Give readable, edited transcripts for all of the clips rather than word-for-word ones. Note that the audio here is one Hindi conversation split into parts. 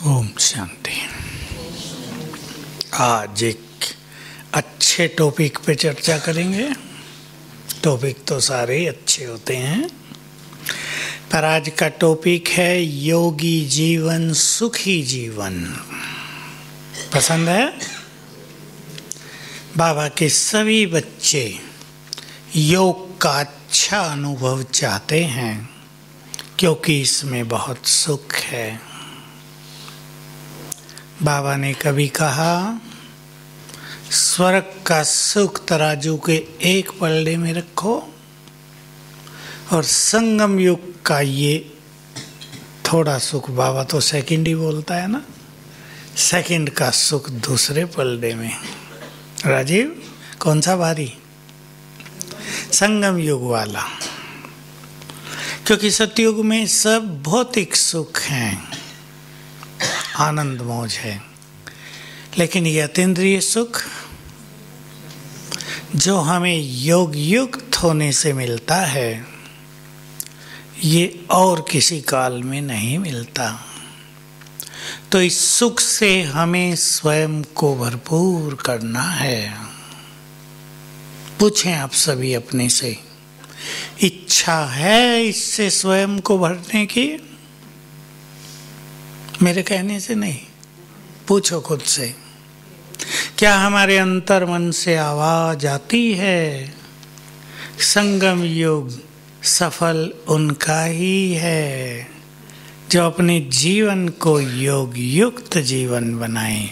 ओम शांति। आज एक अच्छे टॉपिक पे चर्चा करेंगे। टॉपिक तो सारे अच्छे होते हैं, पर आज का टॉपिक है योगी जीवन सुखी जीवन। पसंद है? बाबा के सभी बच्चे योग का अच्छा अनुभव चाहते हैं, क्योंकि इसमें बहुत सुख है। बाबा ने कभी कहा, स्वर्ग का सुख तराजू के एक पलड़े में रखो और संगम युग का ये थोड़ा सुख, बाबा तो सेकंड ही बोलता है ना, सेकंड का सुख दूसरे पलड़े में। राजीव, कौन सा भारी? संगम युग वाला। क्योंकि सतयुग में सब भौतिक सुख हैं, आनंद मौज है, लेकिन ये अतीन्द्रिय सुख जो हमें योग युक्त होने से मिलता है, ये और किसी काल में नहीं मिलता। तो इस सुख से हमें स्वयं को भरपूर करना है। पूछें आप सभी अपने से, इच्छा है इससे स्वयं को भरने की? मेरे कहने से नहीं, पूछो खुद से। क्या हमारे अंतर मन से आवाज आती है, संगम युग सफल उनका ही है जो अपने जीवन को योग युक्त जीवन बनाए।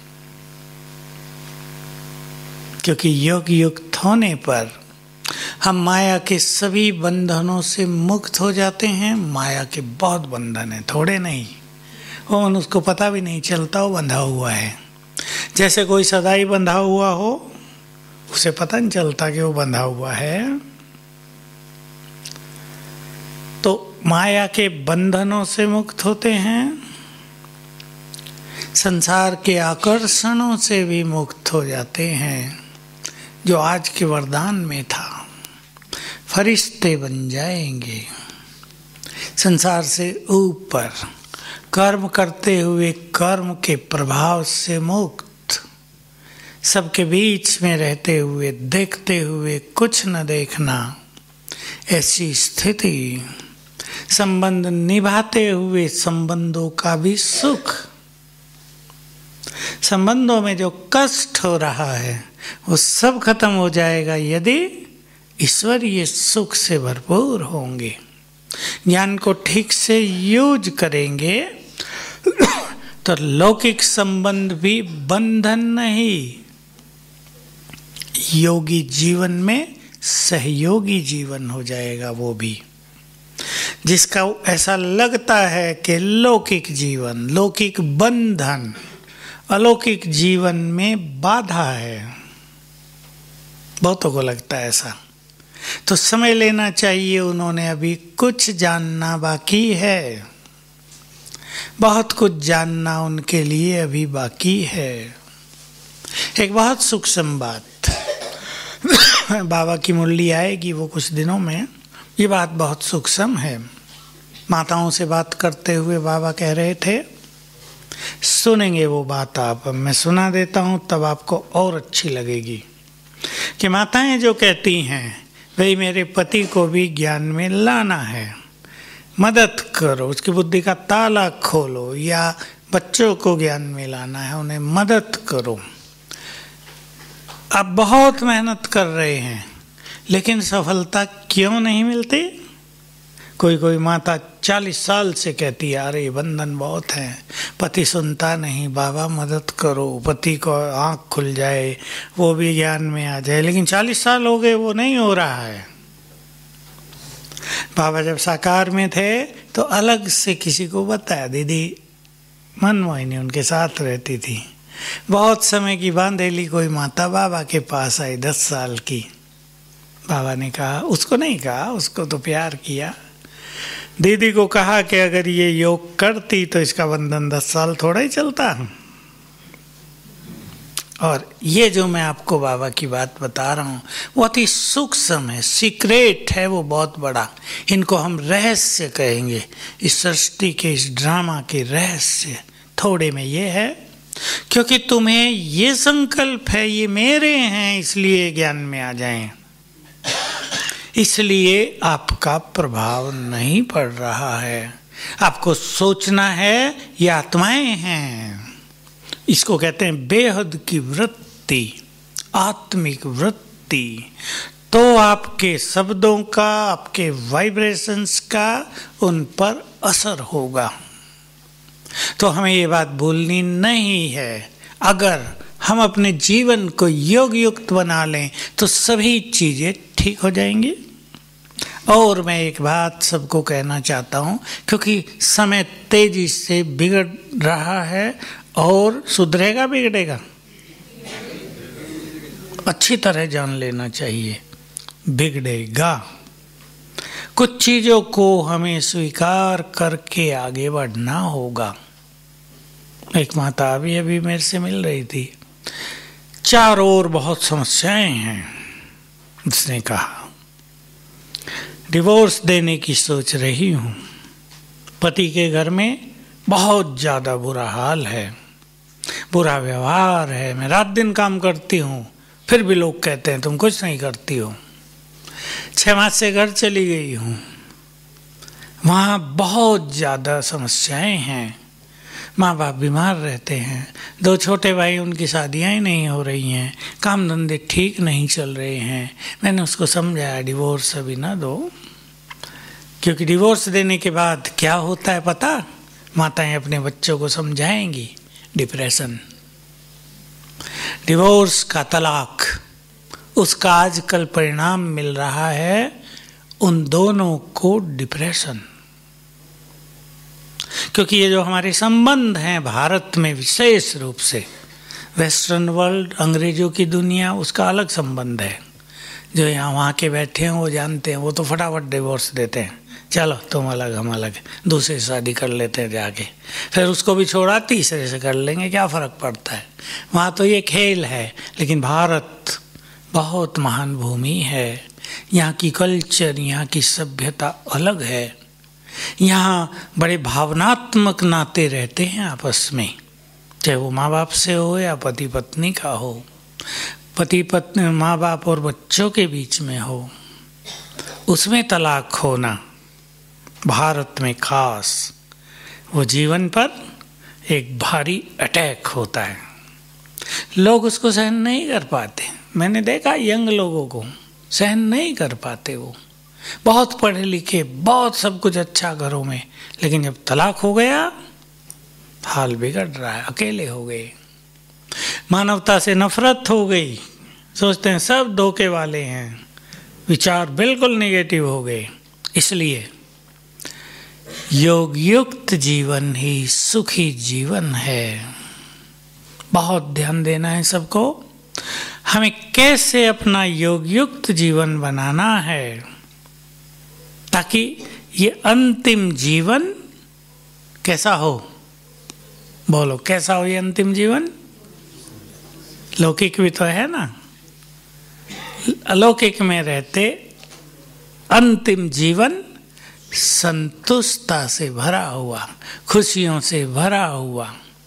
क्योंकि योग युक्त होने पर हम माया के सभी बंधनों से मुक्त हो जाते हैं। माया के बहुत बंधन है, थोड़े नहीं। वो उसको पता भी नहीं चलता, वो बंधा हुआ है। जैसे कोई सदाई बंधा हुआ हो, उसे पता नहीं चलता कि वो बंधा हुआ है। तो माया के बंधनों से मुक्त होते हैं, संसार के आकर्षणों से भी मुक्त हो जाते हैं। जो आज के वरदान में था, फरिश्ते बन जाएंगे, संसार से ऊपर, कर्म करते हुए कर्म के प्रभाव से मुक्त, सबके बीच में रहते हुए, देखते हुए कुछ न देखना, ऐसी स्थिति, संबंध निभाते हुए संबंधों का भी सुख। संबंधों में जो कष्ट हो रहा है वो सब खत्म हो जाएगा यदि ईश्वरीय सुख से भरपूर होंगे, ज्ञान को ठीक से यूज करेंगे। तो लौकिक संबंध भी बंधन नहीं, योगी जीवन में सहयोगी जीवन हो जाएगा। वो भी जिसका ऐसा लगता है कि लौकिक जीवन, लौकिक बंधन अलौकिक जीवन में बाधा है, बहुतों को लगता है ऐसा। तो समय लेना चाहिए, उन्होंने अभी कुछ जानना बाकी है, बहुत कुछ जानना उनके लिए अभी बाकी है। एक बहुत सूक्ष्म बात बाबा की मुरली आएगी वो कुछ दिनों में, ये बात बहुत सूक्ष्म है। माताओं से बात करते हुए बाबा कह रहे थे, सुनेंगे वो बात आप, मैं सुना देता हूँ तब आपको और अच्छी लगेगी। कि माताएं जो कहती हैं, भाई मेरे पति को भी ज्ञान में लाना है, मदद करो, उसकी बुद्धि का ताला खोलो, या बच्चों को ज्ञान में लाना है, उन्हें मदद करो। आप बहुत मेहनत कर रहे हैं, लेकिन सफलता क्यों नहीं मिलती? कोई कोई माता 40 साल से कहती है, अरे बंधन बहुत है, पति सुनता नहीं, बाबा मदद करो, पति को आँख खुल जाए, वो भी ज्ञान में आ जाए, लेकिन 40 साल हो गए वो नहीं हो रहा है। बाबा जब साकार में थे तो अलग से किसी को बताया, दीदी मनमोहिनी उनके साथ रहती थी। बहुत समय की बांधेली कोई माता बाबा के पास आई, 10 साल की। बाबा ने कहा, उसको नहीं कहा, उसको तो प्यार किया, दीदी को कहा कि अगर ये योग करती तो इसका बंधन 10 साल थोड़ा ही चलता। और ये जो मैं आपको बाबा की बात बता रहा हूँ वो अति सूक्ष्म है, सीक्रेट है, वो बहुत बड़ा। इनको हम रहस्य कहेंगे, इस सृष्टि के, इस ड्रामा के रहस्य थोड़े में ये है, क्योंकि तुम्हें ये संकल्प है ये मेरे हैं, इसलिए ज्ञान में आ जाएं, इसलिए आपका प्रभाव नहीं पड़ रहा है। आपको सोचना है ये आत्माएं हैं। इसको कहते हैं बेहद की वृत्ति, आत्मिक वृत्ति। तो आपके शब्दों का, आपके वाइब्रेशंस का उन पर असर होगा। तो हमें ये बात भूलनी नहीं है, अगर हम अपने जीवन को योग युक्त बना लें तो सभी चीज़ें ठीक हो जाएंगी। और मैं एक बात सबको कहना चाहता हूँ, क्योंकि समय तेजी से बिगड़ रहा है और सुधरेगा बिगड़ेगा, अच्छी तरह जान लेना चाहिए, बिगड़ेगा। कुछ चीज़ों को हमें स्वीकार करके आगे बढ़ना होगा। एक माता अभी मेरे से मिल रही थी, चारों ओर बहुत समस्याएं हैं। उसने कहा डिवोर्स देने की सोच रही हूँ, पति के घर में बहुत ज़्यादा बुरा हाल है, बुरा व्यवहार है, मैं रात दिन काम करती हूँ फिर भी लोग कहते हैं तुम कुछ नहीं करती हो। 6 मास से घर चली गई हूँ, वहाँ बहुत ज़्यादा समस्याएं हैं, माँ बाप बीमार रहते हैं, 2 छोटे भाई उनकी शादियाँ ही नहीं हो रही हैं, काम धंधे ठीक नहीं चल रहे हैं। मैंने उसको समझाया डिवोर्स अभी ना दो, क्योंकि डिवोर्स देने के बाद क्या होता है पता, माताएं अपने बच्चों को समझाएंगी, डिप्रेशन, डिवोर्स का तलाक, उसका आजकल परिणाम मिल रहा है उन दोनों को डिप्रेशन। क्योंकि ये जो हमारे संबंध हैं भारत में, विशेष रूप से वेस्टर्न वर्ल्ड, अंग्रेजों की दुनिया, उसका अलग संबंध है। जो यहाँ वहाँ के बैठे हैं वो जानते हैं, वो तो फटाफट डिवोर्स देते हैं, चलो तुम अलग हम अलग, दूसरी शादी कर लेते हैं जाके, फिर उसको भी छोड़ा तीसरे से कर लेंगे, क्या फ़र्क पड़ता है। वहाँ तो ये खेल है। लेकिन भारत बहुत महान भूमि है, यहाँ की कल्चर, यहाँ की सभ्यता अलग है। यहाँ बड़े भावनात्मक नाते रहते हैं आपस में, चाहे वो माँ बाप से हो या पति पत्नी का हो, पति पत्नी, माँ बाप और बच्चों के बीच में हो, उसमें तलाक होना भारत में खास, वो जीवन पर एक भारी अटैक होता है। लोग उसको सहन नहीं कर पाते। मैंने देखा यंग लोगों को सहन नहीं कर पाते, वो बहुत पढ़े लिखे, बहुत सब कुछ अच्छा घरों में, लेकिन जब तलाक हो गया हाल बिगड़ रहा है, अकेले हो गए, मानवता से नफरत हो गई, सोचते हैं सब धोखे वाले हैं, विचार बिल्कुल नेगेटिव हो गए। इसलिए योग युक्त जीवन ही सुखी जीवन है। बहुत ध्यान देना है सबको, हमें कैसे अपना योग युक्त जीवन बनाना है, ताकि ये अंतिम जीवन कैसा हो। बोलो कैसा हो ये अंतिम जीवन। लौकिक भी तो है ना, अलौकिक में रहते अंतिम जीवन संतुष्टता से भरा हुआ, खुशियों से भरा हुआ।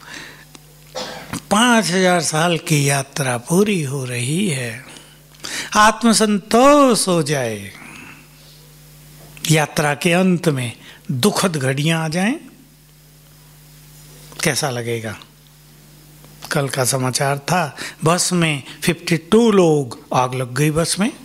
5000 साल की यात्रा पूरी हो रही है, आत्मसंतोष हो जाए, यात्रा के अंत में दुखद घड़ियां आ जाएं, कैसा लगेगा। कल का समाचार था, बस में 52 लोग, आग लग गई बस में।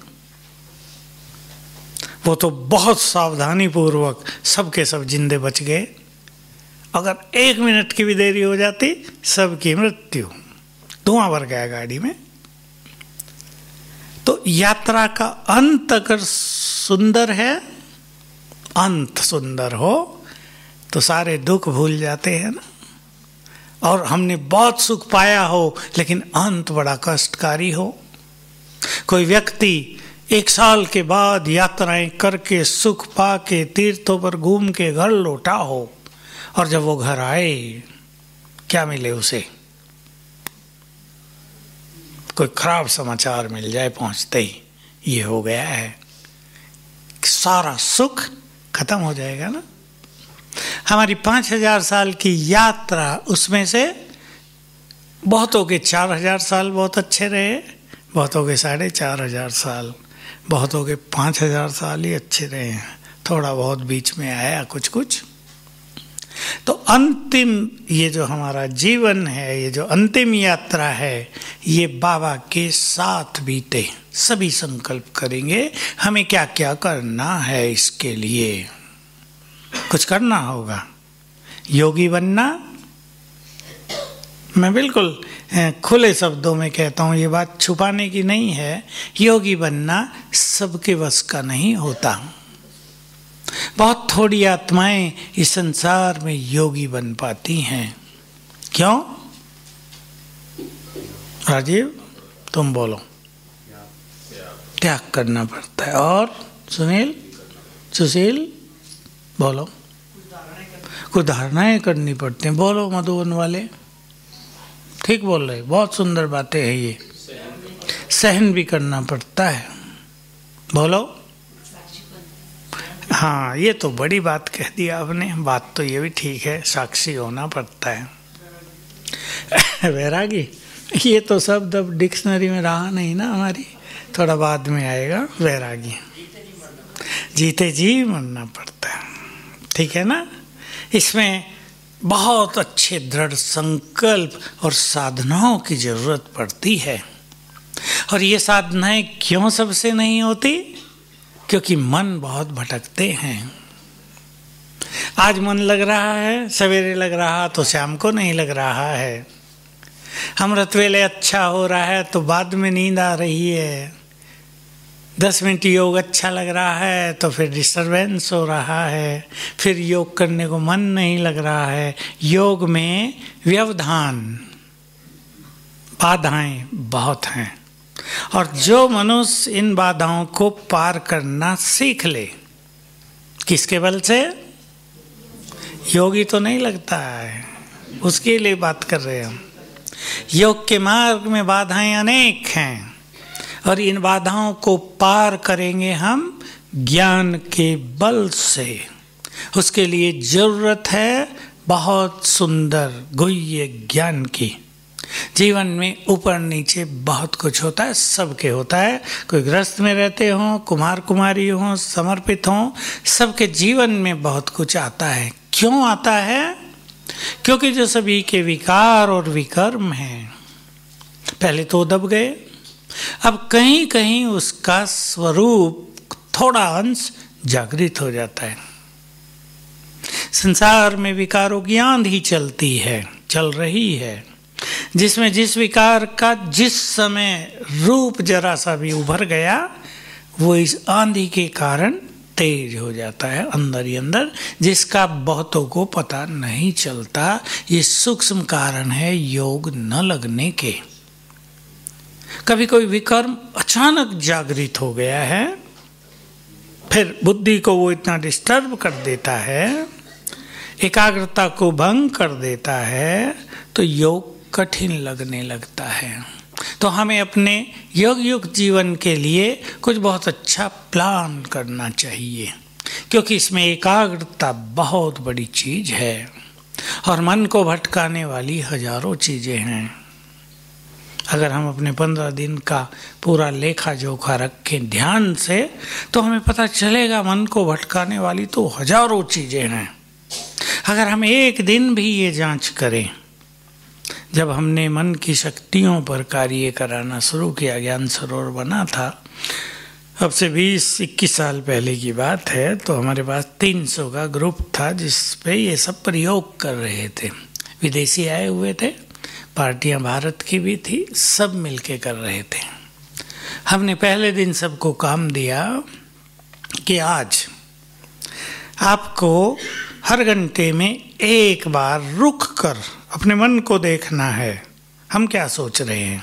वो तो बहुत सावधानी पूर्वक सबके सब जिंदे बच गए, अगर 1 मिनट की भी देरी हो जाती सबकी मृत्यु, धुआं भर गया गाड़ी में। तो यात्रा का अंत अगर सुंदर है, अंत सुंदर हो तो सारे दुख भूल जाते हैं ना। और हमने बहुत सुख पाया हो लेकिन अंत बड़ा कष्टकारी हो। कोई व्यक्ति 1 साल के बाद यात्राएं करके सुख पा के तीर्थों पर घूम के घर लौटा हो, और जब वो घर आए क्या मिले उसे, कोई खराब समाचार मिल जाए पहुंचते ही, ये हो गया है, सारा सुख खत्म हो जाएगा ना। हमारी 5000 साल की यात्रा, उसमें से बहुतों के 4000 साल बहुत अच्छे रहे, बहुतों के 4500 साल, बहुतों के 5000 साल ही अच्छे रहे हैं, थोड़ा बहुत बीच में आया कुछ कुछ। तो अंतिम ये जो हमारा जीवन है, ये जो अंतिम यात्रा है, ये बाबा के साथ बीते। सभी संकल्प करेंगे हमें क्या क्या करना है, इसके लिए कुछ करना होगा। योगी बनना, मैं बिल्कुल खुले शब्दों में कहता हूँ, ये बात छुपाने की नहीं है। योगी बनना सबके बस का नहीं होता। बहुत थोड़ी आत्माएं इस संसार में योगी बन पाती हैं। क्यों? राजीव तुम बोलो। त्याग करना पड़ता है। और सुशील बोलो। कुछ धारणाएं करनी पड़ती हैं। बोलो मधुबन वाले, ठीक बोल रहे, बहुत सुंदर बातें हैं ये। सहन भी करना पड़ता है। बोलो। हाँ, ये तो बड़ी बात कह दी आपने। बात तो ये भी ठीक है, साक्षी होना पड़ता है। वैरागी, ये तो शब्द अब डिक्शनरी में रहा नहीं ना हमारी, थोड़ा बाद में आएगा। वैरागी, जीते जी मरना पड़ता है, ठीक है ना। इसमें बहुत अच्छे दृढ़ संकल्प और साधनाओं की जरूरत पड़ती है। और ये साधनाएं क्यों सबसे नहीं होती? क्योंकि मन बहुत भटकते हैं। आज मन लग रहा है, सवेरे लग रहा तो शाम को नहीं लग रहा है। अमृत वेले अच्छा हो रहा है तो बाद में नींद आ रही है। 10 मिनट योग अच्छा लग रहा है तो फिर डिस्टरबेंस हो रहा है, फिर योग करने को मन नहीं लग रहा है। योग में व्यवधान, बाधाएं बहुत हैं। और जो मनुष्य इन बाधाओं को पार करना सीख ले, किसके बल से? योगी तो नहीं लगता है, उसके लिए बात कर रहे हैं हम। योग के मार्ग में बाधाएं अनेक हैं और इन बाधाओं को पार करेंगे हम ज्ञान के बल से। उसके लिए जरूरत है बहुत सुंदर गुह्य ज्ञान की। जीवन में ऊपर नीचे बहुत कुछ होता है, सबके होता है। कोई गृहस्थ में रहते हों, कुमार कुमारी हों, समर्पित हों, सबके जीवन में बहुत कुछ आता है। क्यों आता है? क्योंकि जो सभी के विकार और विकर्म हैं, पहले तो दब गए, अब कहीं कहीं उसका स्वरूप थोड़ा अंश जागृत हो जाता है। संसार में विकारों की आंधी चलती है, चल रही है, जिसमें जिस विकार का जिस समय रूप जरा सा भी उभर गया, वो इस आंधी के कारण तेज हो जाता है अंदर ही अंदर, जिसका बहुतों को पता नहीं चलता। ये सूक्ष्म कारण है योग न लगने के। कभी कोई विकर्म अचानक जागृत हो गया है, फिर बुद्धि को वो इतना डिस्टर्ब कर देता है, एकाग्रता को भंग कर देता है, तो योग कठिन लगने लगता है। तो हमें अपने योग युक्त जीवन के लिए कुछ बहुत अच्छा प्लान करना चाहिए, क्योंकि इसमें एकाग्रता बहुत बड़ी चीज है और मन को भटकाने वाली हजारों चीजें हैं। अगर हम अपने 15 दिन का पूरा लेखा जोखा रखें ध्यान से, तो हमें पता चलेगा मन को भटकाने वाली तो हजारों चीजें हैं। अगर हम एक दिन भी ये जांच करें, जब हमने मन की शक्तियों पर कार्य कराना शुरू किया, ज्ञान सरोवर बना था, अब से 20-21 साल पहले की बात है, तो हमारे पास 300 का ग्रुप था जिस पे ये सब प्रयोग कर रहे थे। विदेशी आए हुए थे, पार्टियां भारत की भी थी, सब मिलके कर रहे थे। हमने पहले दिन सबको काम दिया कि आज आपको हर घंटे में एक बार रुक कर अपने मन को देखना है, हम क्या सोच रहे हैं।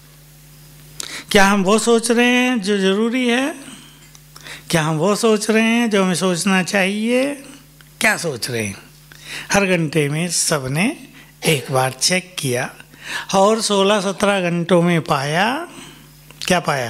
क्या हम वो सोच रहे हैं जो जरूरी है? क्या हम वो सोच रहे हैं जो हमें सोचना चाहिए? क्या सोच रहे हैं? हर घंटे में सबने एक बार चेक किया और 16-17 घंटों में पाया, क्या पाया?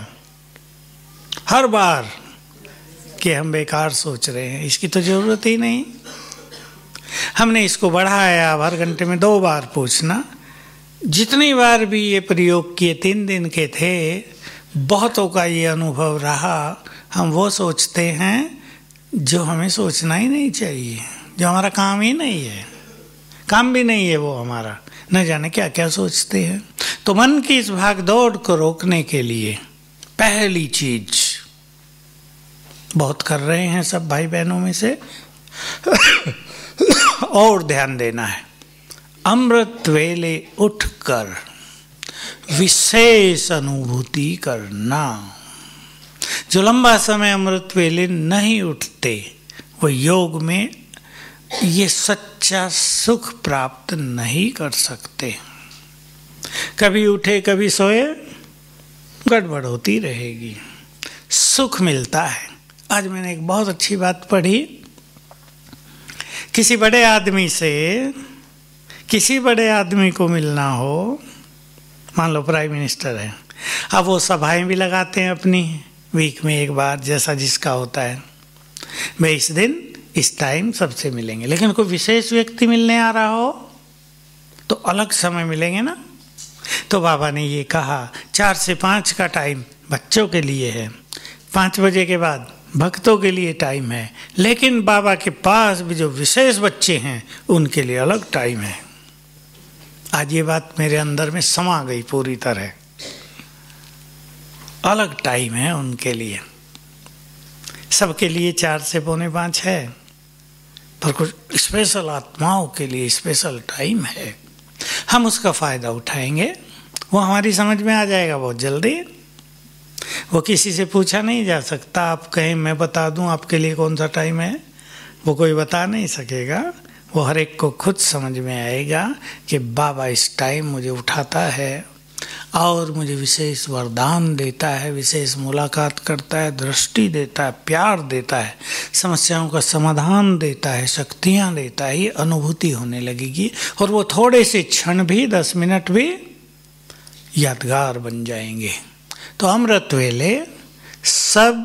हर बार कि हम बेकार सोच रहे हैं, इसकी तो जरूरत ही नहीं। हमने इसको बढ़ाया, हर घंटे में 2 बार पूछना। जितनी बार भी ये प्रयोग किए, 3 दिन के थे, बहुतों का ये अनुभव रहा। हम वो सोचते हैं जो हमें सोचना ही नहीं चाहिए, जो हमारा काम ही नहीं है, काम भी नहीं है वो हमारा, न जाने क्या क्या सोचते हैं। तो मन की इस भाग दौड़ को रोकने के लिए पहली चीज, बहुत कर रहे हैं सब भाई बहनों में से, और ध्यान देना है, अमृत वेले उठकर विशेष अनुभूति करना। जो लंबा समय अमृत वेले नहीं उठते, वो योग में ये सच्चा सुख प्राप्त नहीं कर सकते। कभी उठे कभी सोए, गड़बड़ होती रहेगी। सुख मिलता है। आज मैंने एक बहुत अच्छी बात पढ़ी, किसी बड़े आदमी से किसी बड़े आदमी को मिलना हो, मान लो प्राइम मिनिस्टर है, अब वो सभाएं भी लगाते हैं अपनी, वीक में एक बार, जैसा जिसका होता है, भाई इस दिन इस टाइम सबसे मिलेंगे। लेकिन कोई विशेष व्यक्ति मिलने आ रहा हो तो अलग समय मिलेंगे ना। तो बाबा ने ये कहा 4 से 5 का टाइम बच्चों के लिए है, 5 बजे के बाद भक्तों के लिए टाइम है, लेकिन बाबा के पास भी जो विशेष बच्चे हैं उनके लिए अलग टाइम है। आज ये बात मेरे अंदर में समा गई पूरी तरह। अलग टाइम है उनके लिए, सबके लिए 4 से पौने 5 है, पर कुछ स्पेशल आत्माओं के लिए स्पेशल टाइम है। हम उसका फ़ायदा उठाएंगे, वो हमारी समझ में आ जाएगा बहुत जल्दी। वो किसी से पूछा नहीं जा सकता। आप कहें मैं बता दूं आपके लिए कौन सा टाइम है, वो कोई बता नहीं सकेगा। वो हर एक को खुद समझ में आएगा कि बाबा इस टाइम मुझे उठाता है और मुझे विशेष वरदान देता है, विशेष मुलाकात करता है, दृष्टि देता है, प्यार देता है, समस्याओं का समाधान देता है, शक्तियाँ देता है। ये अनुभूति होने लगेगी और वो थोड़े से क्षण भी, 10 मिनट भी यादगार बन जाएंगे। तो अमृत वेले सब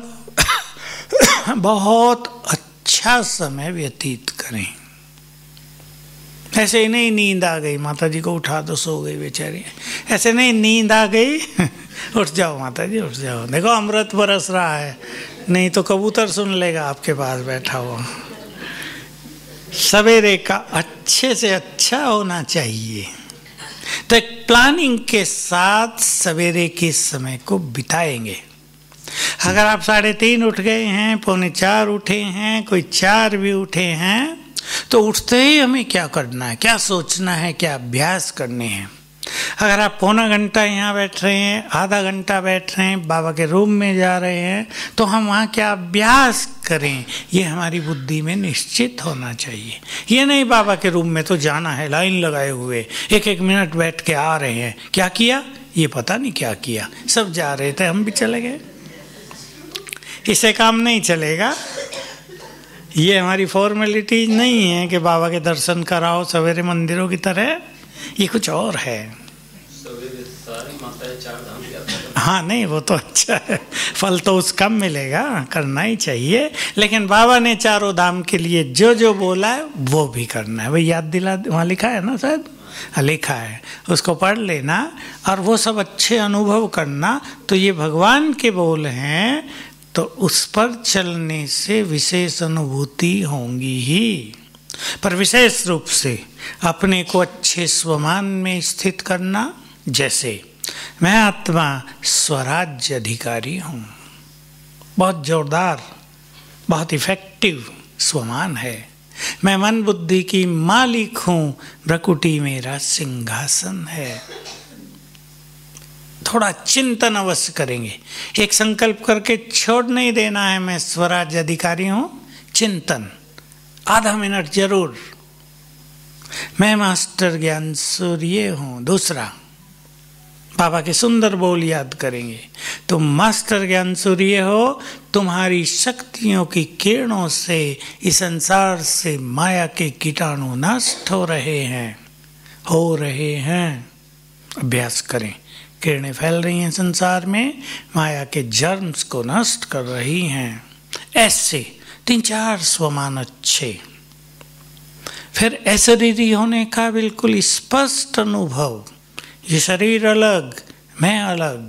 बहुत अच्छा समय व्यतीत करें। ऐसे ही नहीं नींद आ गई, माता जी को उठा दो, सो गई बेचारी, ऐसे नहीं नींद आ गई उठ जाओ माता जी उठ जाओ, देखो अमृत बरस रहा है, नहीं तो कबूतर सुन लेगा आपके पास बैठा हुआ। सवेरे का अच्छे से अच्छा होना चाहिए। तो एक प्लानिंग के साथ सवेरे के समय को बिताएंगे। अगर आप 3:30 उठ गए हैं, 3:45 उठे हैं, कोई 4 भी उठे हैं, तो उठते ही हमें क्या करना है, क्या सोचना है, क्या अभ्यास करने हैं। अगर आप पौना घंटा यहाँ बैठ रहे हैं, आधा घंटा बैठ रहे हैं, बाबा के रूम में जा रहे हैं, तो हम वहाँ क्या अभ्यास करें, ये हमारी बुद्धि में निश्चित होना चाहिए। ये नहीं बाबा के रूम में तो जाना है, लाइन लगाए हुए 1-1 मिनट बैठ के आ रहे हैं, क्या किया ये पता नहीं क्या किया, सब जा रहे थे हम भी चले गए। इससे काम नहीं चलेगा। ये हमारी फॉर्मेलिटी नहीं है कि बाबा के दर्शन कराओ सवेरे मंदिरों की तरह, ये कुछ और है। हाँ नहीं वो तो अच्छा है, फल तो उस कम मिलेगा, करना ही चाहिए। लेकिन बाबा ने 4 धाम के लिए जो जो बोला है वो भी करना है। वही याद दिला, वहाँ लिखा है ना शायद, लिखा है, उसको पढ़ लेना और वो सब अच्छे अनुभव करना। तो ये भगवान के बोल हैं, तो उस पर चलने से विशेष अनुभूति होंगी ही। पर विशेष रूप से अपने को अच्छे स्वमान में स्थित करना। जैसे मैं आत्मा स्वराज्य अधिकारी हूँ, बहुत जोरदार, बहुत इफेक्टिव स्वमान है। मैं मन बुद्धि की मालिक हूँ, भ्रकुटी मेरा सिंहासन है। थोड़ा चिंतन अवश्य करेंगे, एक संकल्प करके छोड़ नहीं देना है मैं स्वराज्य अधिकारी हूँ। चिंतन आधा मिनट जरूर। मैं मास्टर ज्ञान सूर्य हूँ। दूसरा बाबा के सुंदर बोल याद करेंगे, तुम मास्टर ज्ञान सूर्य हो, तुम्हारी शक्तियों की किरणों से इस संसार से माया के कीटाणु नष्ट हो रहे हैं। अभ्यास करें, किरणें फैल रही हैं संसार में, माया के जर्म्स को नष्ट कर रही हैं। ऐसे 3-4 स्वमान अच्छे। फिर अशरीरी होने का बिल्कुल स्पष्ट अनुभव, ये शरीर अलग, मैं अलग,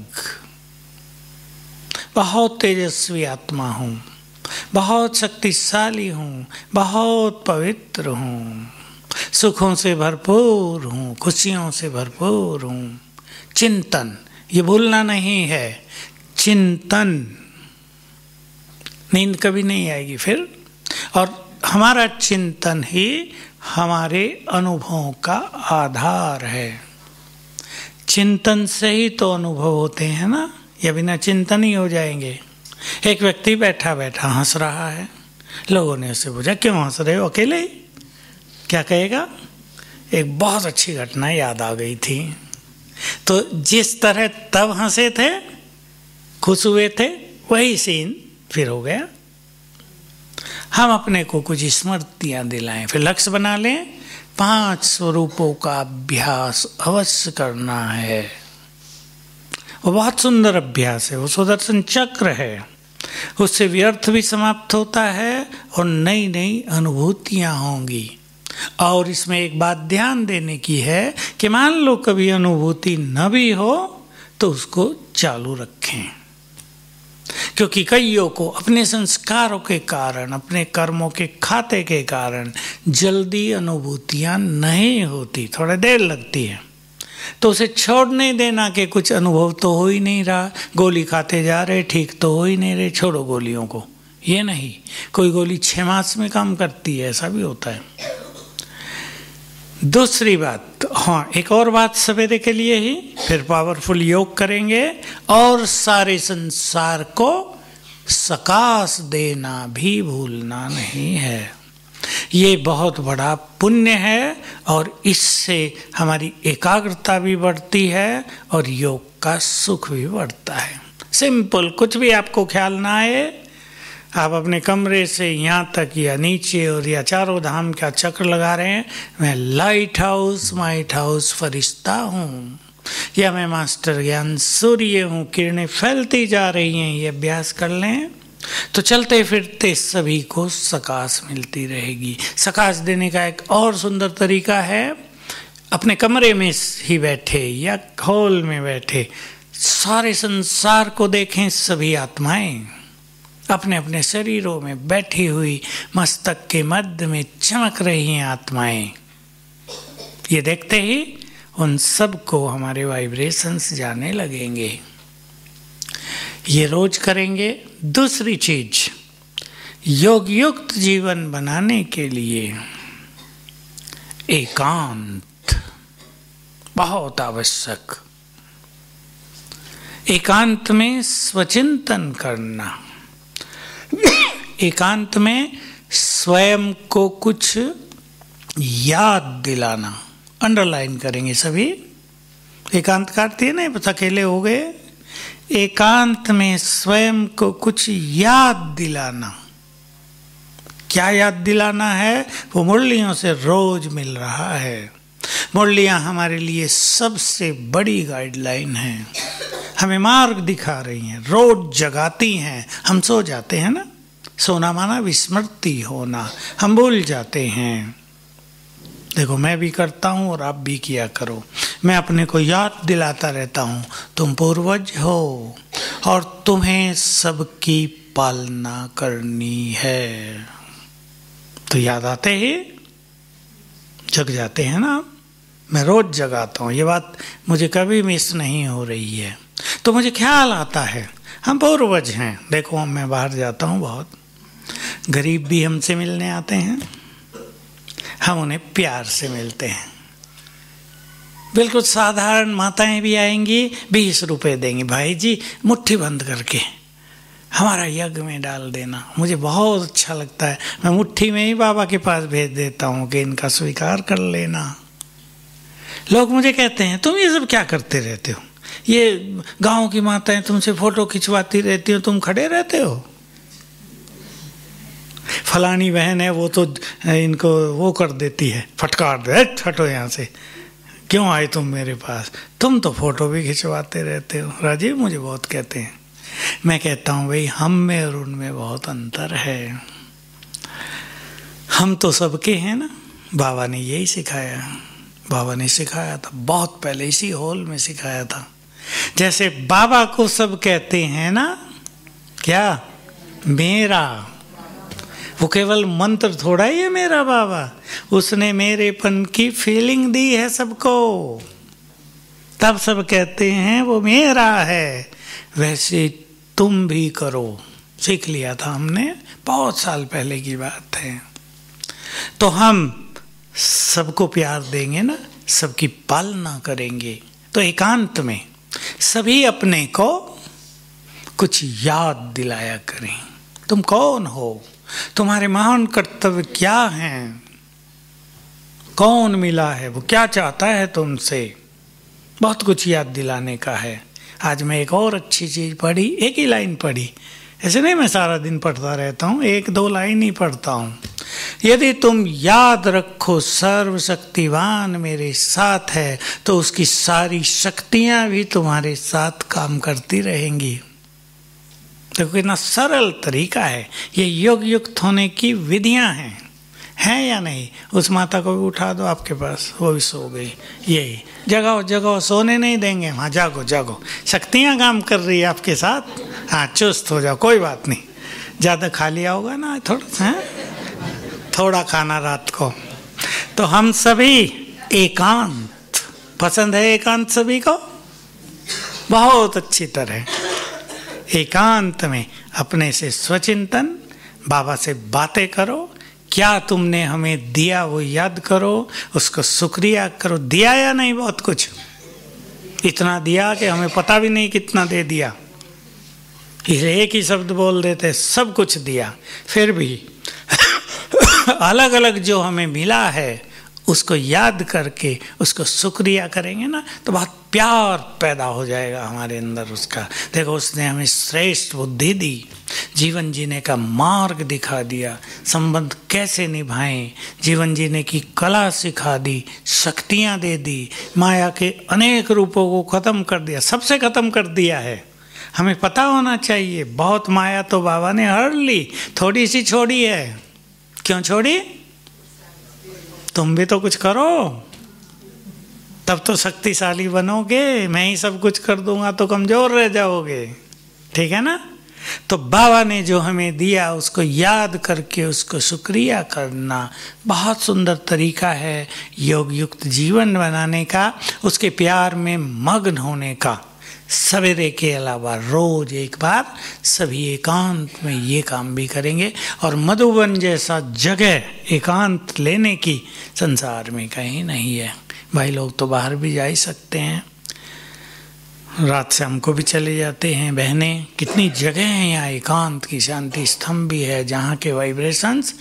बहुत तेजस्वी आत्मा हूँ, बहुत शक्तिशाली हूँ, बहुत पवित्र हूँ, सुखों से भरपूर हूँ, खुशियों से भरपूर हूँ। चिंतन, ये भूलना नहीं है, चिंतन, नींद कभी नहीं आएगी फिर। और हमारा चिंतन ही हमारे अनुभवों का आधार है। चिंतन से ही तो अनुभव होते हैं ना, या बिना चिंतन ही हो जाएंगे। एक व्यक्ति बैठा बैठा हंस रहा है, लोगों ने उससे पूछा क्यों हंस रहे हो अकेले? क्या कहेगा? एक बहुत अच्छी घटना याद आ गई थी। तो जिस तरह तब हंसे थे, खुश हुए थे, वही सीन फिर हो गया। हम अपने को कुछ स्मृतियां दिलाएं, फिर लक्ष्य बना लें। 5 स्वरूपों का अभ्यास अवश्य करना है। वो बहुत सुंदर अभ्यास है, वो सुदर्शन चक्र है। उससे व्यर्थ भी समाप्त होता है और नई नई अनुभूतियां होंगी। और इसमें एक बात ध्यान देने की है कि मान लो कभी अनुभूति न भी हो तो उसको चालू रखें, क्योंकि कईयों को अपने संस्कारों के कारण, अपने कर्मों के खाते के कारण जल्दी अनुभूतियां नहीं होती, थोड़ा देर लगती है। तो उसे छोड़ नहीं देना कि कुछ अनुभव तो हो ही नहीं रहा, गोली खाते जा रहे, ठीक तो हो ही नहीं रहे, छोड़ो गोलियों को। ये नहीं, कोई गोली 6 मास में काम करती है, ऐसा भी होता है। दूसरी बात, हाँ एक और बात सवेरे के लिए ही, फिर पावरफुल योग करेंगे और सारे संसार को सकाश देना भी भूलना नहीं है। ये बहुत बड़ा पुण्य है और इससे हमारी एकाग्रता भी बढ़ती है और योग का सुख भी बढ़ता है। सिंपल, कुछ भी आपको ख्याल ना आए, आप अपने कमरे से यहाँ तक या नीचे और या चारों धाम का चक्र लगा रहे हैं, मैं लाइट हाउस फरिश्ता हूँ, या मैं मास्टर ज्ञान सूर्य हूँ, किरणें फैलती जा रही हैं, ये अभ्यास कर लें तो चलते फिरते सभी को सकाश मिलती रहेगी। सकाश देने का एक और सुंदर तरीका है, अपने कमरे में ही बैठे या हॉल में बैठे सारे संसार को देखें, सभी आत्माएं अपने अपने शरीरों में बैठी हुई, मस्तक के मध्य में चमक रही हैं आत्माएं। ये देखते ही उन सब को हमारे वाइब्रेशंस जाने लगेंगे। ये रोज करेंगे। दूसरी चीज, योग युक्त जीवन बनाने के लिए एकांत बहुत आवश्यक। एकांत में स्वचिंतन करना, एकांत में स्वयं को कुछ याद दिलाना। अंडरलाइन करेंगे सभी, एकांत काटती है ना, बस अकेले हो गए। एकांत में स्वयं को कुछ याद दिलाना। क्या याद दिलाना है? वो मुरलियों से रोज मिल रहा है। मुरलियां हमारे लिए सबसे बड़ी गाइडलाइन है, हमें मार्ग दिखा रही हैं, रोज जगाती हैं। हम सो जाते हैं ना, सोना माना विस्मृति होना, हम भूल जाते हैं। देखो मैं भी करता हूँ और आप भी किया करो। मैं अपने को याद दिलाता रहता हूँ, तुम पूर्वज हो और तुम्हें सबकी पालना करनी है। तो याद आते ही जग जाते हैं ना। मैं रोज जगाता हूँ, ये बात मुझे कभी मिस नहीं हो रही है। तो मुझे ख्याल आता है हम पूर्वज हैं। देखो मैं बाहर जाता हूँ, बहुत गरीब भी हमसे मिलने आते हैं, हम उन्हें प्यार से मिलते हैं। बिल्कुल साधारण माताएं भी आएंगी, 20 रुपए देंगी, भाई जी मुट्ठी बंद करके हमारा यज्ञ में डाल देना। मुझे बहुत अच्छा लगता है, मैं मुट्ठी में ही बाबा के पास भेज देता हूँ कि इनका स्वीकार कर लेना। लोग मुझे कहते हैं तुम ये सब क्या करते रहते हो, ये गांव की माताएं तुमसे फोटो खिंचवाती रहती हो, तुम खड़े रहते हो। फलानी बहन है वो तो इनको वो कर देती है, फटकार दे, हटो यहाँ से, क्यों आए तुम मेरे पास, तुम तो फोटो भी खिंचवाते रहते हो। राजीव मुझे बहुत कहते हैं, मैं कहता हूँ भाई हम में और उनमें बहुत अंतर है। हम तो सबके हैं ना, बाबा ने यही सिखाया। बाबा ने सिखाया था बहुत पहले, इसी हॉल में सिखाया था। जैसे बाबा को सब कहते हैं ना, क्या मेरा, वो केवल मंत्र थोड़ा ही है मेरा बाबा, उसने मेरेपन की फीलिंग दी है सबको, तब सब कहते हैं वो मेरा है। वैसे तुम भी करो, सीख लिया था हमने, बहुत साल पहले की बात है। तो हम सबको प्यार देंगे ना, सबकी पालना करेंगे, तो एकांत में सभी अपने को कुछ याद दिलाया करें। तुम कौन हो, तुम्हारे महान कर्तव्य क्या हैं, कौन मिला है, वो क्या चाहता है तुमसे, बहुत कुछ याद दिलाने का है। आज मैं एक और अच्छी चीज पढ़ी, एक ही लाइन पढ़ी, ऐसे नहीं मैं सारा दिन पढ़ता रहता हूँ, एक दो लाइन ही पढ़ता हूँ। यदि तुम याद रखो सर्वशक्तिवान मेरे साथ है, तो उसकी सारी शक्तियां भी तुम्हारे साथ काम करती रहेंगी। देखो कितना सरल तरीका है, ये योग युक्त होने की विधियां हैं या नहीं। उस माता को भी उठा दो आपके पास, वो भी सो गई, यही जगाओ जगाओ, सोने नहीं देंगे, हाँ जागो जागो, शक्तियां काम कर रही है आपके साथ, हाँ चुस्त हो जाओ, कोई बात नहीं। ज़्यादा खा लिया होगा ना थोड़ा, है थोड़ा खाना रात को। तो हम सभी एकांत, पसंद है एकांत सभी को, बहुत अच्छी तरह एकांत में अपने से स्वचिंतन, बाबा से बातें करो, क्या तुमने हमें दिया वो याद करो, उसको शुक्रिया करो। दिया या नहीं, बहुत कुछ इतना दिया कि हमें पता भी नहीं कितना दे दिया, इसलिए एक ही शब्द बोल देते, सब कुछ दिया। फिर भी अलग अलग जो हमें मिला है उसको याद करके उसको शुक्रिया करेंगे ना, तो बहुत प्यार पैदा हो जाएगा हमारे अंदर उसका। देखो उसने हमें श्रेष्ठ बुद्धि दी, जीवन जीने का मार्ग दिखा दिया, संबंध कैसे निभाएं, जीवन जीने की कला सिखा दी, शक्तियां दे दी, माया के अनेक रूपों को खत्म कर दिया, सबसे खत्म कर दिया है। हमें पता होना चाहिए, बहुत माया तो बाबा ने हर ली, थोड़ी सी छोड़ी है। क्यों छोड़ी? तुम भी तो कुछ करो, तब तो शक्तिशाली बनोगे। मैं ही सब कुछ कर दूंगा तो कमजोर रह जाओगे, ठीक है ना। तो बाबा ने जो हमें दिया उसको याद करके उसको शुक्रिया करना बहुत सुंदर तरीका है योग युक्त जीवन बनाने का, उसके प्यार में मग्न होने का। सवेरे के अलावा रोज एक बार सभी एकांत में ये काम भी करेंगे, और मधुबन जैसा जगह एकांत लेने की संसार में कहीं नहीं है। भाई लोग तो बाहर भी जा ही सकते हैं, रात से हमको भी चले जाते हैं, बहनें कितनी जगह हैं यहाँ एकांत की। शांति स्तंभ भी है जहाँ के वाइब्रेशंस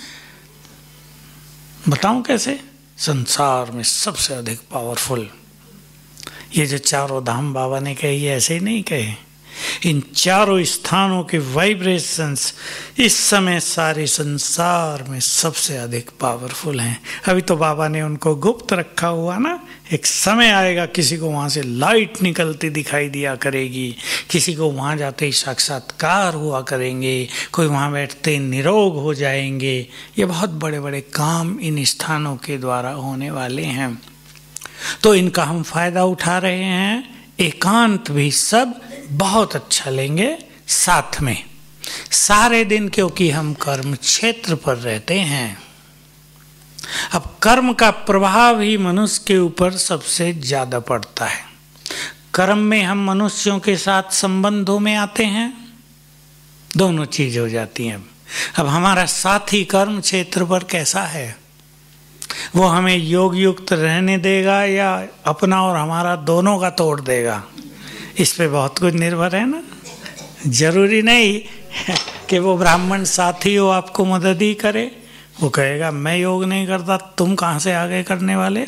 बताऊं कैसे, संसार में सबसे अधिक पावरफुल। ये जो चारों धाम बाबा ने कहे, ये ऐसे ही नहीं कहे, इन चारों स्थानों के वाइब्रेशंस इस समय सारे संसार में सबसे अधिक पावरफुल हैं। अभी तो बाबा ने उनको गुप्त रखा हुआ ना, एक समय आएगा किसी को वहाँ से लाइट निकलती दिखाई दिया करेगी, किसी को वहाँ जाते ही साक्षात्कार हुआ करेंगे, कोई वहाँ बैठते निरोग हो जाएंगे। ये बहुत बड़े बड़े काम इन स्थानों के द्वारा होने वाले हैं, तो इनका हम फायदा उठा रहे हैं। एकांत भी सब बहुत अच्छा लेंगे साथ में सारे दिन, क्योंकि हम कर्म क्षेत्र पर रहते हैं। अब कर्म का प्रभाव ही मनुष्य के ऊपर सबसे ज्यादा पड़ता है। कर्म में हम मनुष्यों के साथ संबंधों में आते हैं, दोनों चीज हो जाती हैं। अब हमारा साथी कर्म क्षेत्र पर कैसा है, वो हमें योग युक्त रहने देगा या अपना और हमारा दोनों का तोड़ देगा, इस पे बहुत कुछ निर्भर है ना। जरूरी नहीं कि वो ब्राह्मण साथी हो आपको मदद ही करे, वो कहेगा मैं योग नहीं करता, तुम कहाँ से आ गए करने वाले।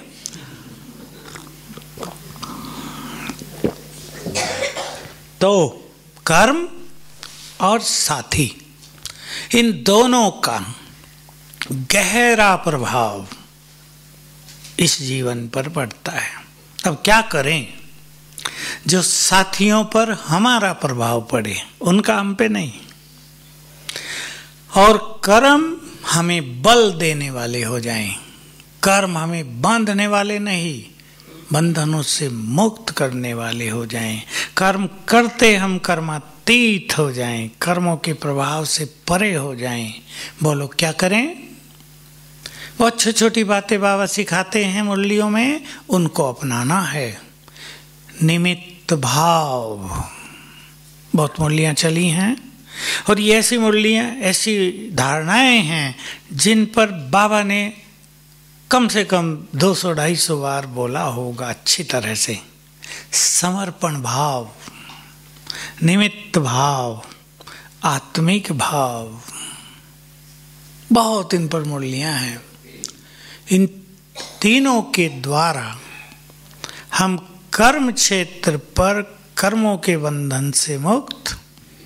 तो कर्म और साथी, इन दोनों का गहरा प्रभाव इस जीवन पर पड़ता है। अब क्या करें, जो साथियों पर हमारा प्रभाव पड़े उनका हम पे नहीं, और कर्म हमें बल देने वाले हो जाएं, कर्म हमें बांधने वाले नहीं, बंधनों से मुक्त करने वाले हो जाएं। कर्म करते हम कर्मातीत हो जाएं, कर्मों के प्रभाव से परे हो जाएं। बोलो क्या करें? बहुत छोटी छोटी बातें बाबा सिखाते हैं मुरलियों में, उनको अपनाना है। निमित्त भाव, बहुत मुरलियाँ चली हैं और ये ऐसी मुरलियाँ, ऐसी धारणाएं हैं जिन पर बाबा ने कम से कम 200-250 बार बोला होगा अच्छी तरह से। समर्पण भाव, निमित्त भाव, आत्मिक भाव, बहुत इन पर मुरलियाँ हैं। इन तीनों के द्वारा हम कर्म क्षेत्र पर कर्मों के बंधन से मुक्त,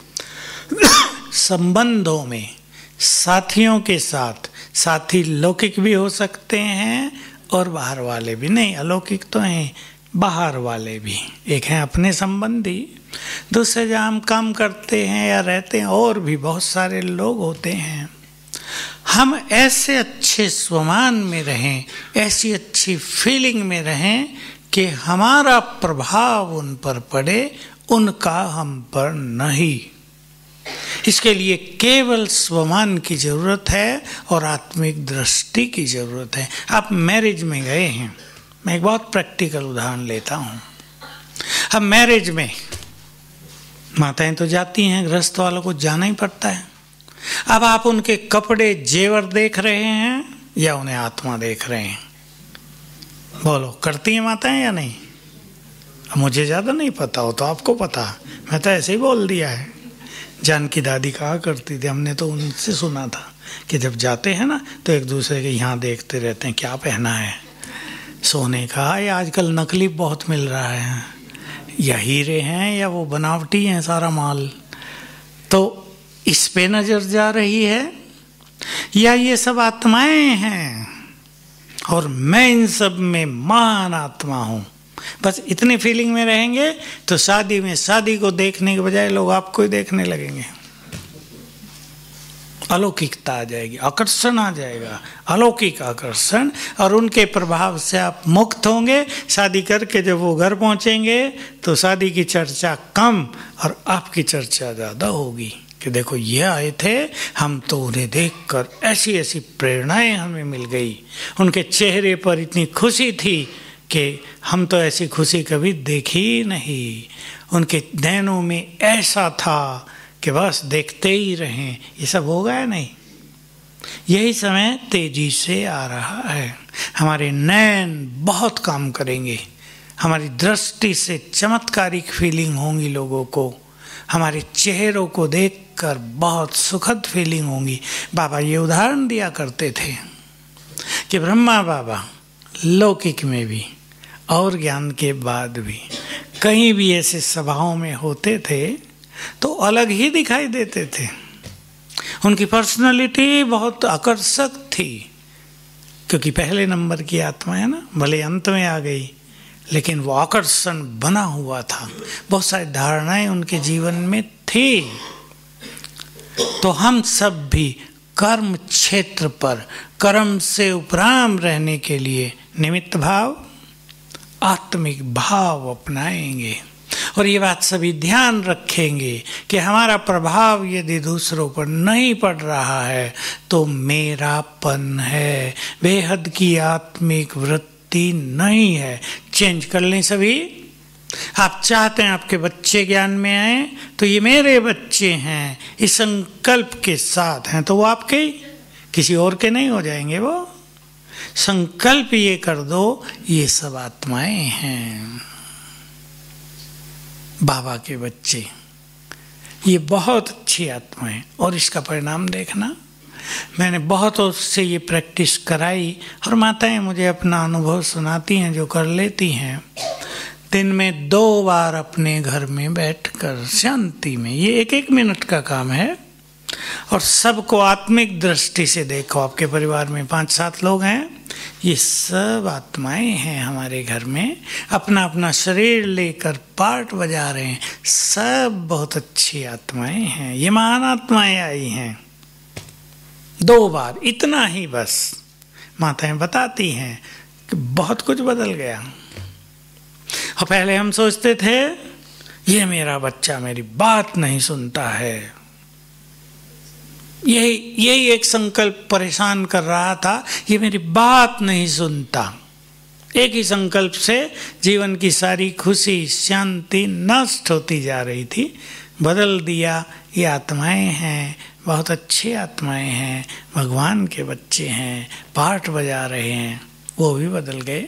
संबंधों में साथियों के साथ, साथी लौकिक भी हो सकते हैं और बाहर वाले भी, नहीं अलौकिक तो हैं, बाहर वाले भी। एक हैं अपने संबंधी, दूसरे जहाँ हम काम करते हैं या रहते हैं और भी बहुत सारे लोग होते हैं। हम ऐसे अच्छे स्वमान में रहें, ऐसी अच्छी फीलिंग में रहें कि हमारा प्रभाव उन पर पड़े, उनका हम पर नहीं। इसके लिए केवल स्वमान की जरूरत है और आत्मिक दृष्टि की जरूरत है। आप मैरिज में गए हैं, मैं एक बहुत प्रैक्टिकल उदाहरण लेता हूँ। अब मैरिज में माताएं तो जाती हैं, गृहस्थ वालों को जाना ही पड़ता है। अब आप उनके कपड़े जेवर देख रहे हैं या उन्हें आत्मा देख रहे हैं? बोलो, करती हैं माताएं या नहीं? मुझे ज़्यादा नहीं पता हो तो आपको पता, मैं तो ऐसे ही बोल दिया है। जानकी दादी कहा करती थी, हमने तो उनसे सुना था कि जब जाते हैं ना तो एक दूसरे के यहाँ देखते रहते हैं क्या पहना है, सोने का या आजकल नकली बहुत मिल रहा है, या हीरे हैं या वो बनावटी हैं सारा माल, तो इस पे नजर जा रही है या ये सब आत्माएं हैं और मैं इन सब में महान आत्मा हूं। बस इतनी फीलिंग में रहेंगे तो शादी में शादी को देखने के बजाय लोग आपको ही देखने लगेंगे। अलौकिकता आ जाएगी, आकर्षण आ जाएगा, अलौकिक आकर्षण, और उनके प्रभाव से आप मुक्त होंगे। शादी करके जब वो घर पहुंचेंगे तो शादी की चर्चा कम और आपकी चर्चा ज़्यादा होगी कि देखो ये आए थे, हम तो उन्हें देखकर ऐसी ऐसी प्रेरणाएं हमें मिल गई, उनके चेहरे पर इतनी खुशी थी कि हम तो ऐसी खुशी कभी देखी ही नहीं, उनके नैनों में ऐसा था कि बस देखते ही रहें। ये सब होगा या नहीं? यही समय तेजी से आ रहा है। हमारे नैन बहुत काम करेंगे, हमारी दृष्टि से चमत्कारिक फीलिंग होंगी लोगों को, हमारे चेहरों को देखकर बहुत सुखद फीलिंग होंगी। बाबा ये उदाहरण दिया करते थे कि ब्रह्मा बाबा लौकिक में भी और ज्ञान के बाद भी कहीं भी ऐसे सभाओं में होते थे तो अलग ही दिखाई देते थे। उनकी पर्सनालिटी बहुत आकर्षक थी, क्योंकि पहले नंबर की आत्मा है ना, भले अंत में आ गई लेकिन वो आकर्षण बना हुआ था, बहुत सारी धारणाएं उनके जीवन में थी। तो हम सब भी कर्म क्षेत्र पर कर्म से उपराम रहने के लिए निमित्त भाव, आत्मिक भाव अपनाएंगे और ये बात सभी ध्यान रखेंगे कि हमारा प्रभाव यदि दूसरों पर नहीं पड़ रहा है तो मेरापन है, बेहद की आत्मिक वृत्ति नहीं है। चेंज कर लें सभी। आप चाहते हैं आपके बच्चे ज्ञान में आए तो ये मेरे बच्चे हैं, इस संकल्प के साथ हैं तो वो आपके, किसी और के नहीं हो जाएंगे। वो संकल्प ये कर दो, ये सब आत्माएं हैं, बाबा के बच्चे, ये बहुत अच्छी आत्माएं। और इसका परिणाम देखना, मैंने बहुतों से ये प्रैक्टिस कराई और माताएं मुझे अपना अनुभव सुनाती हैं जो कर लेती हैं। दिन में 2 बार अपने घर में बैठकर शांति में, ये 1-1 मिनट का काम है, और सबको आत्मिक दृष्टि से देखो। आपके परिवार में 5-7 लोग हैं, ये सब आत्माएं हैं हमारे घर में, अपना अपना शरीर लेकर पार्ट बजा रहे हैं, सब बहुत अच्छी आत्माएं हैं, ये महान आत्माएं आई हैं। 2 बार, इतना ही बस। माताएं बताती हैं कि बहुत कुछ बदल गया। और पहले हम सोचते थे ये मेरा बच्चा मेरी बात नहीं सुनता है, यही एक संकल्प परेशान कर रहा था, ये मेरी बात नहीं सुनता। एक ही संकल्प से जीवन की सारी खुशी शांति नष्ट होती जा रही थी। बदल दिया, ये आत्माएं हैं, बहुत अच्छी आत्माएं हैं, भगवान के बच्चे हैं, पाठ बजा रहे हैं, वो भी बदल गए।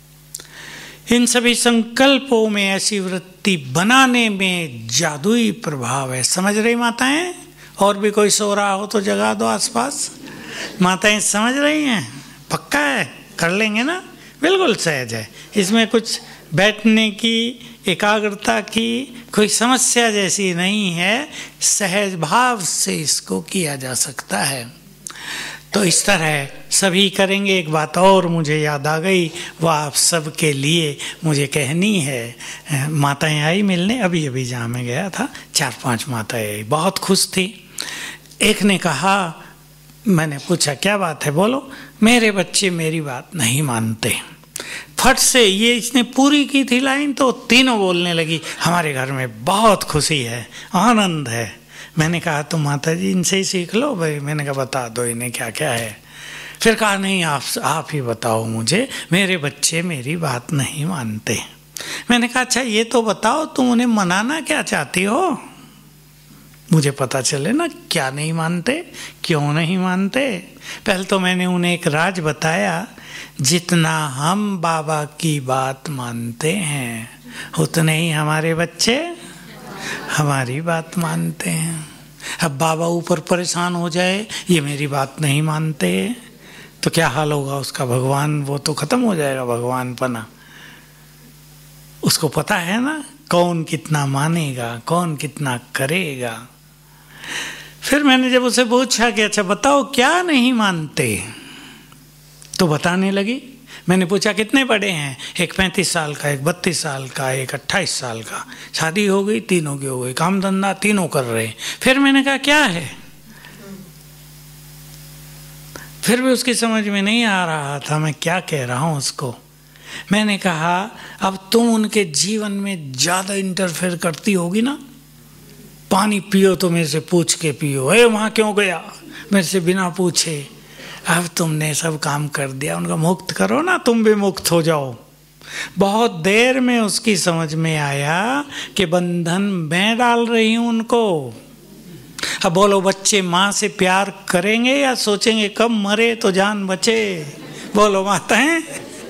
इन सभी संकल्पों में ऐसी वृत्ति बनाने में जादुई प्रभाव है। समझ रही माताएं? और भी कोई सो रहा हो तो जगा दो आसपास। माताएं समझ रही हैं? पक्का है? कर लेंगे ना? बिल्कुल सहज है, इसमें कुछ बैठने की एकाग्रता की कोई समस्या जैसी नहीं है, सहज भाव से इसको किया जा सकता है। तो इस तरह सभी करेंगे। एक बात और मुझे याद आ गई, वह आप सबके लिए मुझे कहनी है। माताएं आई मिलने, अभी अभी जहाँ मैं गया था 4-5 माताएं आई, बहुत खुश थी। एक ने कहा, मैंने पूछा क्या बात है, बोलो। मेरे बच्चे मेरी बात नहीं मानते। फट से ये इसने पूरी की थी लाइन, तो तीनों बोलने लगी, हमारे घर में बहुत खुशी है, आनंद है। मैंने कहा तो माता जी इनसे ही सीख लो भाई। मैंने कहा बता दो इन्हें क्या क्या है। फिर कहा नहीं, आप ही बताओ मुझे, मेरे बच्चे मेरी बात नहीं मानते। मैंने कहा अच्छा ये तो बताओ तुम उन्हें मनाना क्या चाहती हो, मुझे पता चले ना क्या नहीं मानते, क्यों नहीं मानते। पहले तो मैंने उन्हें एक राज बताया, जितना हम बाबा की बात मानते हैं उतने ही हमारे बच्चे हमारी बात मानते हैं। अब बाबा ऊपर परेशान हो जाए, ये मेरी बात नहीं मानते, तो क्या हाल होगा उसका। भगवान वो तो खत्म हो जाएगा, भगवान पना। उसको पता है ना कौन कितना मानेगा, कौन कितना करेगा। फिर मैंने जब उसे पूछा कि अच्छा बताओ क्या नहीं मानते, तो बताने लगी। मैंने पूछा कितने बड़े हैं, एक 35 साल का, एक 32 साल का, एक 28 साल का, शादी हो गई, तीनों की हो गई, काम धंधा तीनों कर रहे हैं। फिर मैंने कहा क्या है, फिर भी उसकी समझ में नहीं आ रहा था मैं क्या कह रहा हूं उसको। मैंने कहा अब तुम उनके जीवन में ज़्यादा इंटरफेयर करती होगी ना, पानी पियो तो मेरे से पूछ के पियो, वहाँ क्यों गया, मेरे से बिना पूछे। अब तुमने सब काम कर दिया, उनका मुक्त करो ना, तुम भी मुक्त हो जाओ। बहुत देर में उसकी समझ में आया कि बंधन मैं डाल रही हूं उनको। अब बोलो बच्चे माँ से प्यार करेंगे या सोचेंगे कब मरे तो जान बचे? बोलो माताएं,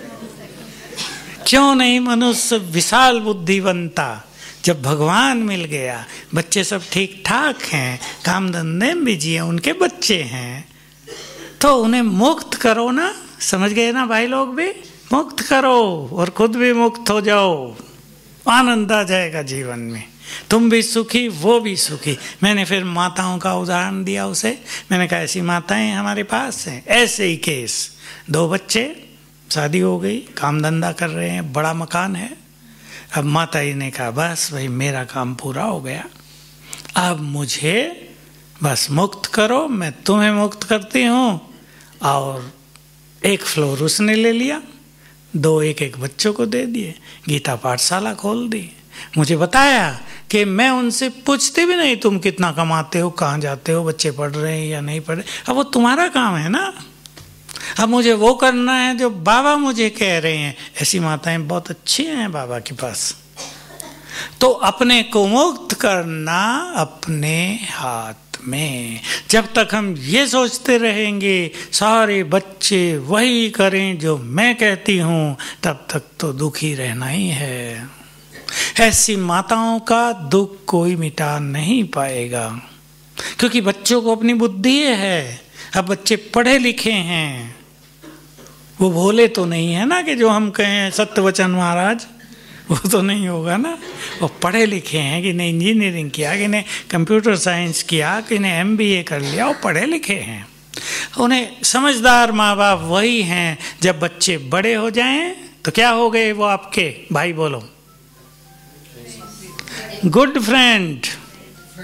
क्यों नहीं मनुष्य विशाल बुद्धि बनता। जब भगवान मिल गया, बच्चे सब ठीक ठाक हैं, काम धंधे में बिजी हैं, उनके बच्चे हैं, तो उन्हें मुक्त करो ना। समझ गए ना भाई लोग, भी मुक्त करो और खुद भी मुक्त हो जाओ, आनंद आ जाएगा जीवन में, तुम भी सुखी वो भी सुखी। मैंने फिर माताओं का उदाहरण दिया उसे। मैंने कहा ऐसी माताएं हमारे पास हैं, ऐसे ही केस, 2 बच्चे, शादी हो गई, काम धंधा कर रहे हैं, बड़ा मकान है। अब माता जी ने कहा बस भाई मेरा काम पूरा हो गया, अब मुझे बस मुक्त करो, मैं तुम्हें मुक्त करती हूँ। और 1 फ्लोर उसने ले लिया, 2 एक बच्चों को दे दिए, गीता पाठशाला खोल दी। मुझे बताया कि मैं उनसे पूछती भी नहीं तुम कितना कमाते हो, कहाँ जाते हो, बच्चे पढ़ रहे हैं या नहीं पढ़ रहे, अब वो तुम्हारा काम है ना। अब मुझे वो करना है जो बाबा मुझे कह रहे हैं। ऐसी माताएं बहुत अच्छी हैं बाबा के पास। तो अपने को मुक्त करना अपने हाथ में। जब तक हम ये सोचते रहेंगे सारे बच्चे वही करें जो मैं कहती हूँ, तब तक तो दुखी रहना ही है। ऐसी माताओं का दुख कोई मिटा नहीं पाएगा, क्योंकि बच्चों को अपनी बुद्धि है। अब बच्चे पढ़े लिखे हैं, वो भोले तो नहीं है ना कि जो हम कहें सत्यवचन महाराज, वो तो नहीं होगा ना। वो पढ़े लिखे हैं, कि ने इंजीनियरिंग किया, कि ने कंप्यूटर साइंस किया, कि ने MBA कर लिया, वो पढ़े लिखे हैं। उन्हें समझदार माँ बाप वही हैं। जब बच्चे बड़े हो जाएं तो क्या हो गए वो आपके भाई, बोलो गुड फ्रेंड,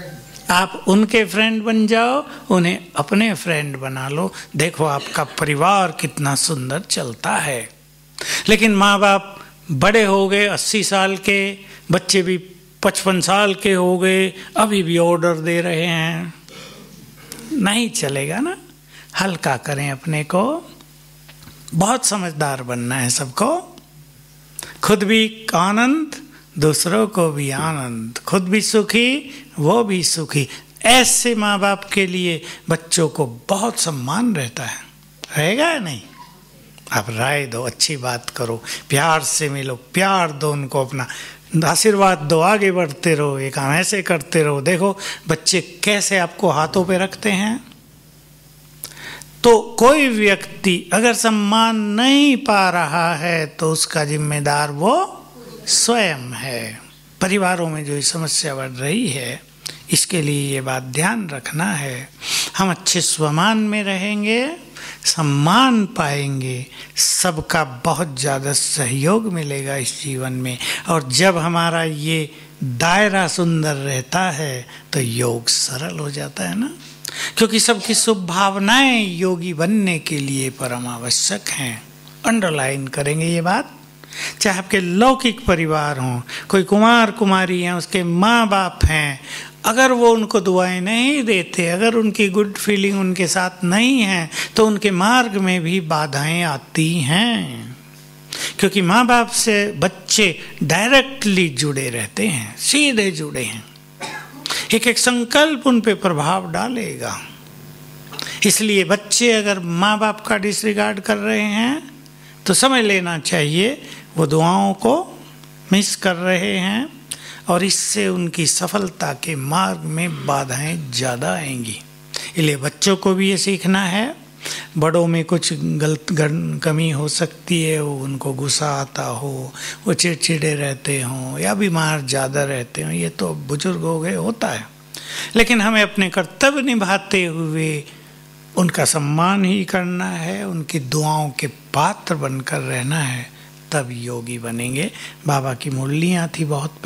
आप उनके फ्रेंड बन जाओ, उन्हें अपने फ्रेंड बना लो, देखो आपका परिवार कितना सुंदर चलता है। लेकिन माँ बाप बड़े हो गए, 80 साल के, बच्चे भी 55 साल के हो गए, अभी भी ऑर्डर दे रहे हैं, नहीं चलेगा ना। हल्का करें अपने को, बहुत समझदार बनना है सबको। खुद भी आनंद, दूसरों को भी आनंद, खुद भी सुखी, वो भी सुखी। ऐसे माँ बाप के लिए बच्चों को बहुत सम्मान रहता है, रहेगा या नहीं? आप राय दो, अच्छी बात करो, प्यार से मिलो, प्यार दो उनको, अपना आशीर्वाद दो, आगे बढ़ते रहो, ये काम ऐसे करते रहो। देखो बच्चे कैसे आपको हाथों पे रखते हैं। तो कोई व्यक्ति अगर सम्मान नहीं पा रहा है तो उसका जिम्मेदार वो स्वयं है। परिवारों में जो ये समस्या बढ़ रही है, इसके लिए ये बात ध्यान रखना है। हम अच्छे स्वमान में रहेंगे, सम्मान पाएंगे, सबका बहुत ज़्यादा सहयोग मिलेगा इस जीवन में। और जब हमारा ये दायरा सुंदर रहता है तो योग सरल हो जाता है ना, क्योंकि सबकी शुभ भावनाएं योगी बनने के लिए परम आवश्यक हैं। अंडरलाइन करेंगे ये बात। चाहे आपके लौकिक परिवार हों, कोई कुमार कुमारी हैं, उसके माँ बाप हैं, अगर वो उनको दुआएं नहीं देते, अगर उनकी गुड फीलिंग उनके साथ नहीं है, तो उनके मार्ग में भी बाधाएं आती हैं। क्योंकि माँ बाप से बच्चे डायरेक्टली जुड़े रहते हैं, सीधे जुड़े हैं, एक एक संकल्प उन पे प्रभाव डालेगा। इसलिए बच्चे अगर माँ बाप का डिसरिगार्ड कर रहे हैं तो समझ लेना चाहिए वो दुआओं को मिस कर रहे हैं, और इससे उनकी सफलता के मार्ग में बाधाएं ज़्यादा आएंगी। इसलिए बच्चों को भी ये सीखना है। बड़ों में कुछ गलत कमी हो सकती है, वो उनको गुस्सा आता हो, वो चिड़चिड़े रहते हों या बीमार ज़्यादा रहते हों, ये तो बुजुर्ग हो गए, होता है। लेकिन हमें अपने कर्तव्य निभाते हुए उनका सम्मान ही करना है, उनकी दुआओं के पात्र बनकर रहना है, तब योगी बनेंगे। बाबा की मुरलियाँ थी बहुत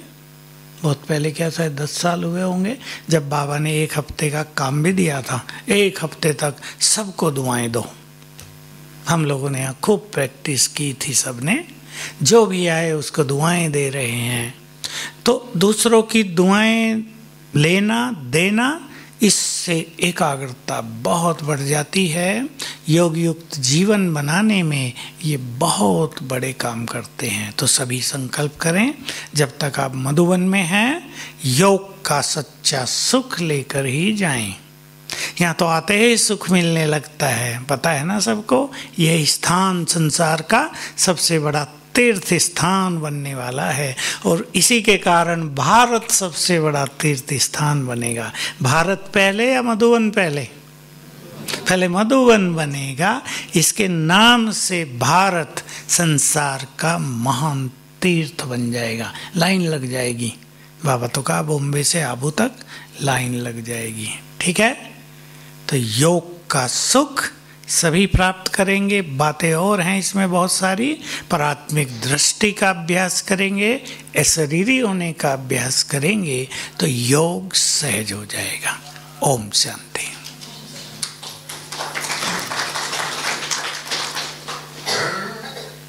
पहले क्या शायद 10 साल हुए होंगे, जब बाबा ने 1 हफ्ते का काम भी दिया था। 1 हफ्ते तक सबको दुआएं दो। हम लोगों ने यहाँ खूब प्रैक्टिस की थी, सबने, जो भी आए उसको दुआएं दे रहे हैं। तो दूसरों की दुआएं लेना देना, इससे एकाग्रता बहुत बढ़ जाती है। योग युक्त जीवन बनाने में ये बहुत बड़े काम करते हैं। तो सभी संकल्प करें, जब तक आप मधुबन में हैं, योग का सच्चा सुख लेकर ही जाएं। यहाँ तो आते ही सुख मिलने लगता है, पता है ना सबको। यह स्थान संसार का सबसे बड़ा तीर्थ स्थान बनने वाला है, और इसी के कारण भारत सबसे बड़ा तीर्थ स्थान बनेगा। भारत पहले या मधुबन पहले? पहले मधुबन बनेगा। इसके नाम से भारत संसार का महान तीर्थ बन जाएगा। लाइन लग जाएगी, बाबा तो कहा बॉम्बे से आबू तक लाइन लग जाएगी। ठीक है, तो योग का सुख सभी प्राप्त करेंगे। बातें और हैं इसमें बहुत सारी, पर आत्मिक दृष्टि का अभ्यास करेंगे, अशरीरी होने का अभ्यास करेंगे, तो योग सहज हो जाएगा। ओम शांति।